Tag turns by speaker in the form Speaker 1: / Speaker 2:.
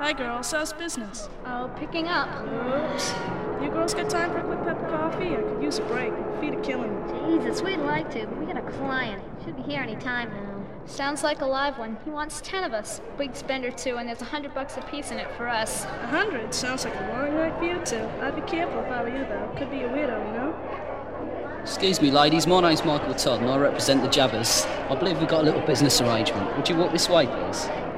Speaker 1: Hi girls, how's business?
Speaker 2: Oh, picking up.
Speaker 1: Oops. You girls got time for a quick cup of coffee? I could use a break. My feet are killing me.
Speaker 2: Jesus, we'd like to, but we got a client. Should be here any time now. Sounds like a live one. He wants 10 of us. Big spender too, and there's $100 a piece in it for us.
Speaker 1: 100? Sounds like a long night for you two. I'd be careful if I were you though. Could be a widow, you know?
Speaker 3: Excuse me, ladies. My name's Michael Todd, and I represent the Jabbers. I believe we've got a little business arrangement. Would you walk this way, please?